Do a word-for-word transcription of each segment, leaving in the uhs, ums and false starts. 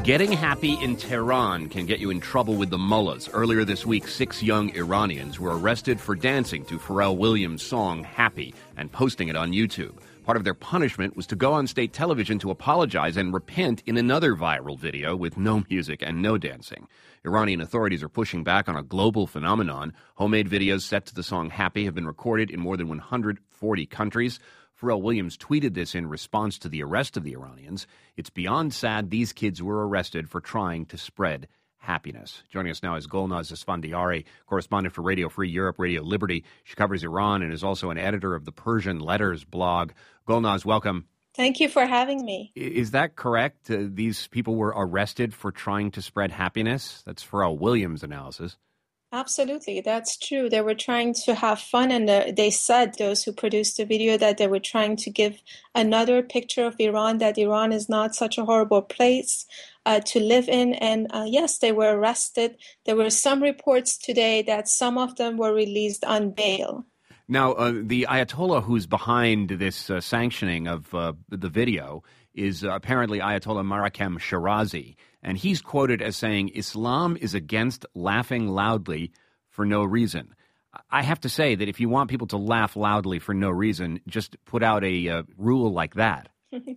Getting happy in Tehran can get you in trouble with the mullahs. Earlier this week, six young Iranians were arrested for dancing to Pharrell Williams' song Happy and posting it on YouTube. Part of their punishment was to go on state television to apologize and repent in another viral video with no music and no dancing. Iranian authorities are pushing back on a global phenomenon. Homemade videos set to the song Happy have been recorded in more than one hundred forty countries. Pharrell Williams tweeted this in response to the arrest of the Iranians. It's beyond sad these kids were arrested for trying to spread happiness. Joining us now is Golnaz Esfandiari, correspondent for Radio Free Europe, Radio Liberty. She covers Iran and is also an editor of the Persian Letters blog. Golnaz, welcome. Thank you for having me. Is that correct? Uh, these people were arrested for trying to spread happiness? That's Pharrell Williams' analysis. Absolutely, that's true. They were trying to have fun, and uh, they said, those who produced the video, that they were trying to give another picture of Iran, that Iran is not such a horrible place uh, to live in. And uh, yes, they were arrested. There were some reports today that some of them were released on bail. Now, uh, the Ayatollah who's behind this uh, sanctioning of uh, the video is uh, apparently Ayatollah Mariam Shirazi. And he's quoted as saying, Islam is against laughing loudly for no reason. I have to say that if you want people to laugh loudly for no reason, just put out a uh, rule like that.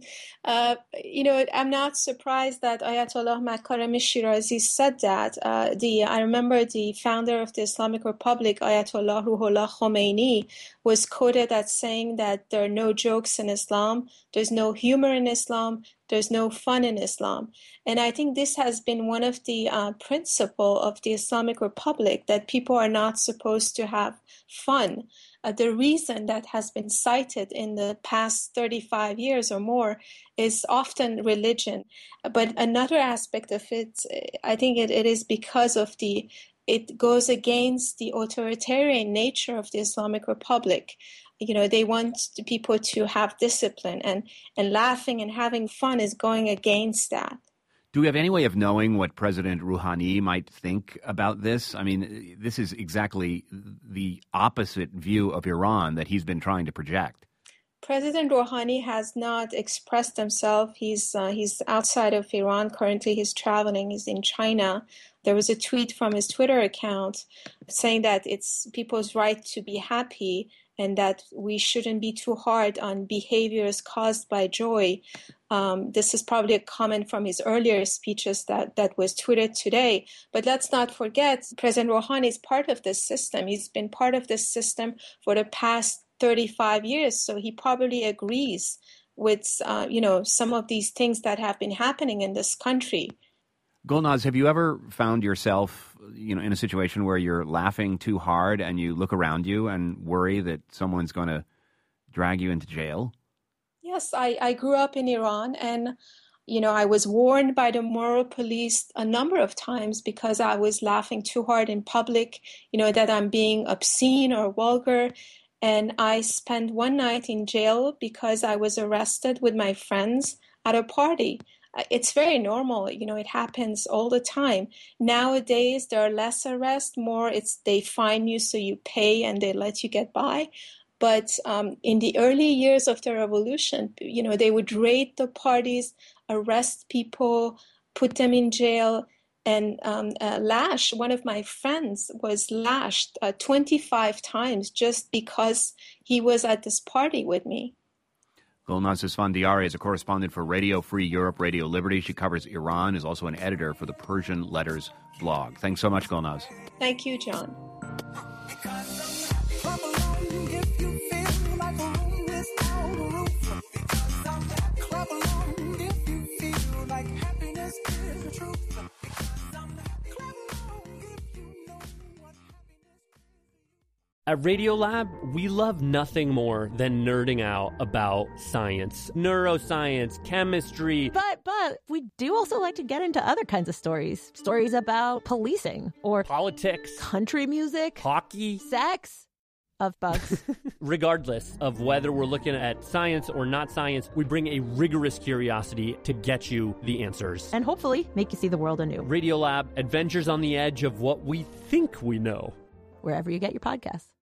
Uh, you know, I'm not surprised that Ayatollah Makarem Shirazi said that. Uh, the I remember the founder of the Islamic Republic, Ayatollah Ruhollah Khomeini, was quoted as saying that there are no jokes in Islam, there's no humor in Islam, there's no fun in Islam. And I think this has been one of the uh, principles of the Islamic Republic, that people are not supposed to have fun. Uh, the reason that has been cited in the past thirty-five years or more is often religion. But another aspect of it, I think it, it is because of the, it goes against the authoritarian nature of the Islamic Republic. You know, they want the people to have discipline, and, and laughing and having fun is going against that. Do we have any way of knowing what President Rouhani might think about this? I mean, this is exactly the opposite view of Iran that he's been trying to project. President Rouhani has not expressed himself. He's uh, he's outside of Iran currently. He's traveling. He's in China. There was a tweet from his Twitter account saying that it's people's right to be happy and that we shouldn't be too hard on behaviors caused by joy. Um, this is probably a comment from his earlier speeches that, that was tweeted today. But let's not forget, President Rouhani is part of this system. He's been part of this system for the past thirty-five years. So he probably agrees with, uh, you know, some of these things that have been happening in this country. Golnaz, have you ever found yourself, you know, in a situation where you're laughing too hard and you look around you and worry that someone's going to drag you into jail? Yes, I, I grew up in Iran, and, you know, I was warned by the moral police a number of times because I was laughing too hard in public, you know, that I'm being obscene or vulgar. And I spent one night in jail because I was arrested with my friends at a party. It's very normal, you know, it happens all the time. Nowadays, there are less arrests, more it's they fine you so you pay and they let you get by. But um, in the early years of the revolution, you know, they would raid the parties, arrest people, put them in jail, and um, uh, lash. One of my friends was lashed uh, twenty-five times just because he was at this party with me. Golnaz Esfandiari is a correspondent for Radio Free Europe, Radio Liberty. She covers Iran, is also an editor for the Persian Letters blog. Thanks so much, Golnaz. Thank you, John. At Radiolab, we love nothing more than nerding out about science, neuroscience, chemistry. But, but, we do also like to get into other kinds of stories. Stories about policing or politics, country music, hockey, sex, of bugs. Regardless of whether we're looking at science or not science, we bring a rigorous curiosity to get you the answers. And hopefully make you see the world anew. Radiolab, adventures on the edge of what we think we know. Wherever you get your podcasts.